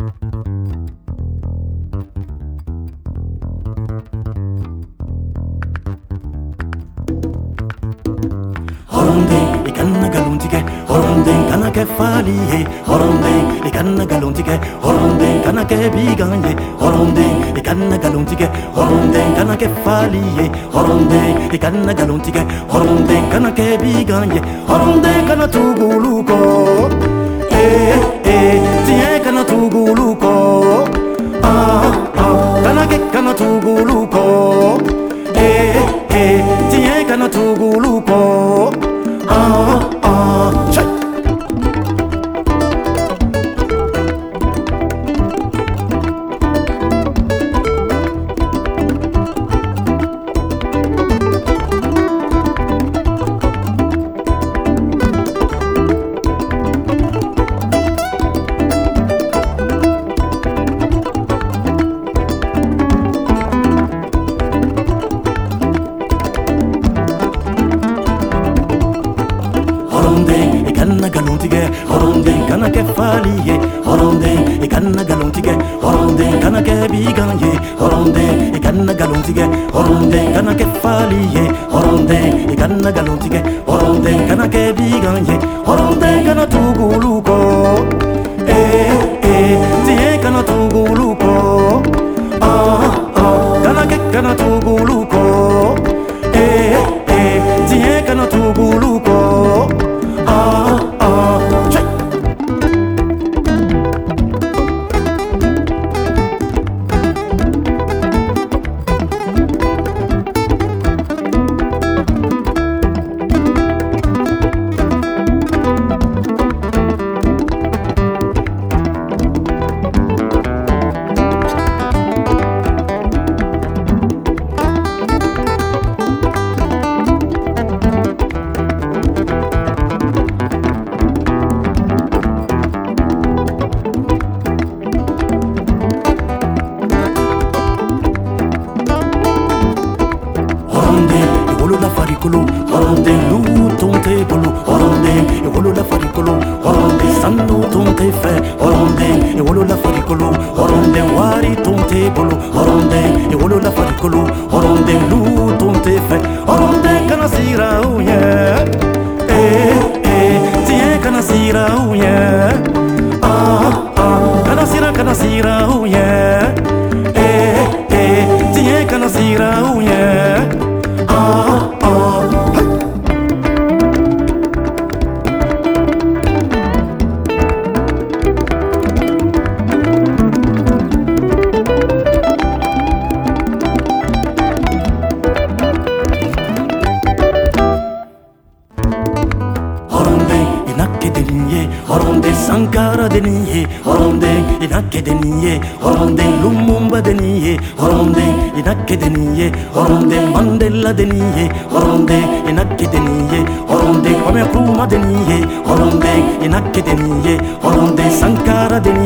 Horonde, ikanna galuntige, horonde, kana ke faliye, horonde, ikanna galuntige, horonde, kana ke biganye, horonde, ikanna galuntige, horonde, kana ke faliye, horonde, ikanna galuntige, horonde, kana ke biganye, horonde, kana tuguluko, tiye kana tuguluko, kana tuguluko, tiye kana tuguluko. Check. Horonde, ikanna galuntige, horonde, kana ke faliye, horonde, ikanna galuntige, horonde, kana ke biganye, horonde, ikanna galuntige, horonde, kana ke faliye, horonde, ikanna galuntige, horonde, kana ke biganye, horonde, kana tuguluko, tiye kana tuguluko, kana tuguluko, tiye kana tuguluko. Check. La faricolo, horonde, lu tonte polo, horonde, e wolo la faricolo, horonde, sanno tonte fe, horonde, e wolo la faricolo, horonde, wari tonte polo, horonde, e wolo la faricolo, horonde, lu tonte fe, horonde, canasira uye, tiye canasira uye, canasira uye, tiye canasira uye. Horonde, Sankara deniye, horonde, inakke deniye, horonde, Lumumba deniye, horonde, inakke deniye, horonde, Mandela deniye, horonde, inakke deniye, horonde, Kwame Nkrumah deniye, horonde, inakke deniye, horonde, Sankara deniye.